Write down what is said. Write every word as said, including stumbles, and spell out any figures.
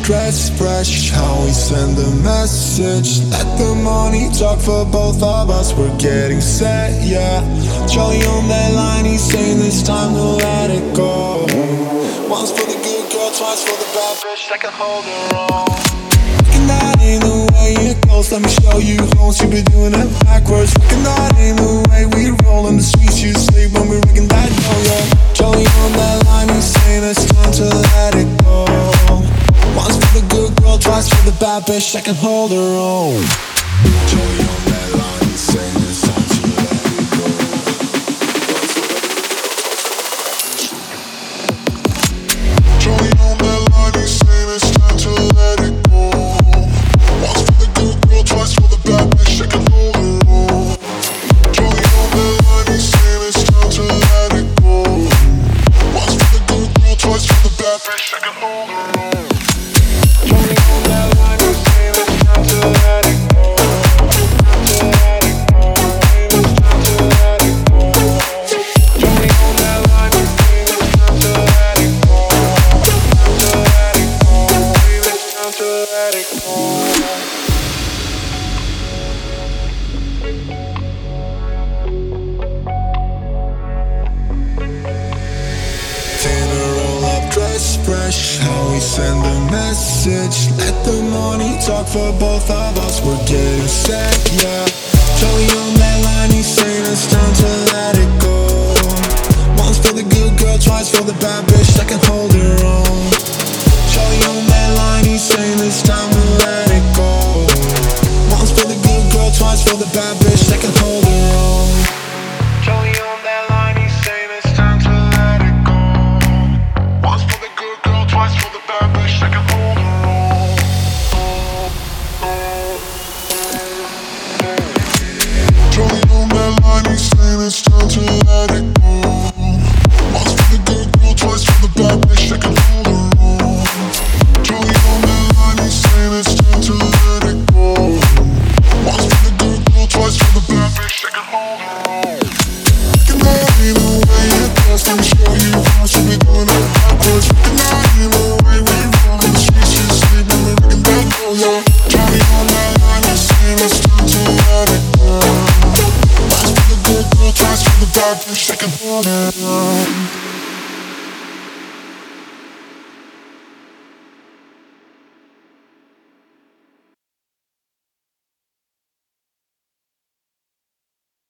dress fresh, how we send a message. Let the money talk for both of us, we're getting set, yeah. Charlie on that line, he's saying it's time to let it go. Once for the good girl, twice for the bad bitch that can hold her own. Looking that ain't the way it goes, let me show you home. She be doing it backwards. Looking that ain't the way we roll, in the streets you sleep when we're rigging that dough, yeah. Charlie on that line, he's saying it's time to let it go. Once for the good girl, twice for the bad bitch that can hold her own. Charlie on that line, he's saying it's time to let it go. Charlie on that line, he's saying it's time to let it go. Once for the good girl, twice for the bad bitch that can hold her own. Charlie on that line, he's saying it's time to let it go. Once for the good girl, twice for the bad bitch that can hold her own. Charlie on that line, he's saying it's time to let it go. Time to let it go. It's time to let it go. Charlie on that line, he's saying it's time to let it go. Time to let it go. It's time to let it go. Dinner roll up, dress fresh, how we send a message. Let the money talk for both of us, we're getting set, yeah. Charlie on that line, he's saying it's time to let it go. Once for the good girl, twice for the bad bitch that can hold her own. Charlie on that line, he's saying it's time to let it go. Once for the good girl, twice for the bad bitch that can hold her own. Charlie on that line, he's saying it's time to let it go. Once for the good girl, twice for the bad bitch that can hold her own. Charlie on that line, he's saying it's time to let it go. Once for the good girl, twice for the bad bitch that can hold her own. Charlie on that line, he's saying it's time to let it go. Once for the good girl, twice for the bad bitch that can hold her own. Looking at me the way it does, let me show you how she be doing it backwards. Looking at me the way we roll, in the streets you sleep when we're rigging that dough, yeah. Charlie on that line, he's saying it's time to let it go. Once for the good girl, twice for the bad bitch that can hold her own.